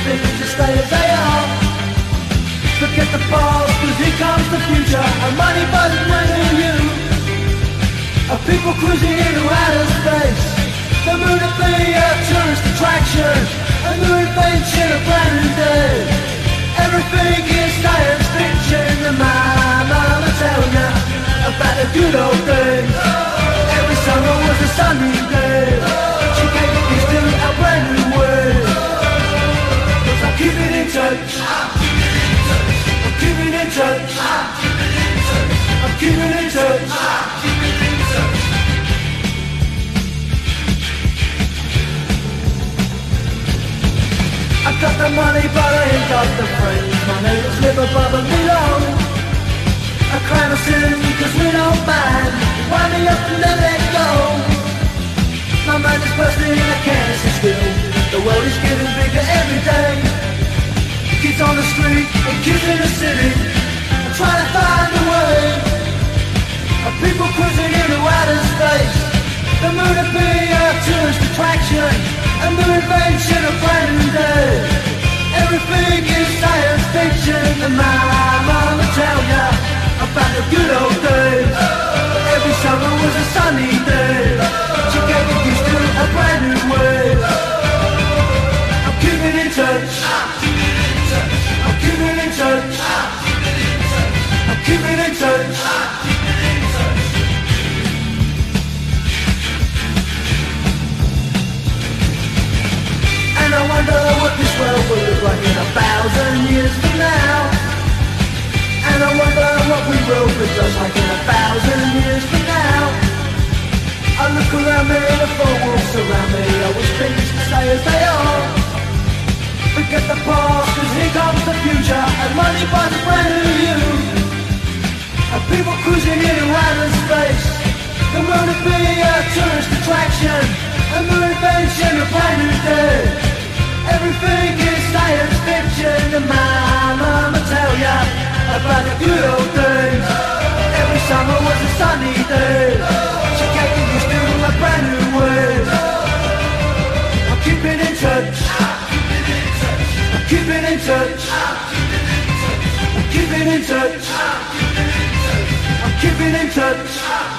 things just stay as they are. Forget the past, cause here comes the future. And money buzzing bringing you. Of people cruising into outer space. The moon will be a tourist attraction. A new invention, a brand new day. Everything is science fiction. And my mama tell ya about the good old days. Every summer was a sunny day. She gave me keys to a brand new way. Cause I'm keeping in touch. I'm keeping in touch. I'm keeping in touch. I got the money but I ain't got the friends. My neighbors live above and below. A crime of sin cause we don't mind. Wind me up and then let go. My mind is bursting and I can't sit still. The world is getting bigger every day. Kids on the street and kids in the city. I'm trying to find a way. Of people cruising into outer space. The moon will be a tourist attraction. A new invention, a brand new day. Everything is science fiction. And my mama tell ya about the good old days. Every summer was a sunny day. She gave me keys to a brand new way. I'm keeping in touch. I'm keeping in touch. I'm keeping in touch. And I wonder what this world will look like in 1,000 years from now. And I wonder what we will be just like in 1,000 years from now. I look around me, the four walls surround me. I wish things could stay as they are. Forget the past, cause here comes the future. And money buys a brand new you. And people cruising into outer space. The moon will be a tourist attraction. A new invention, a brand new day. Everything is science fiction. And my mama tell ya about the good old days. Every summer was a sunny day. She gave me used to a brand new way. I'm keeping in touch. I'm keeping in touch. I'm keeping in touch. I'm keeping in touch.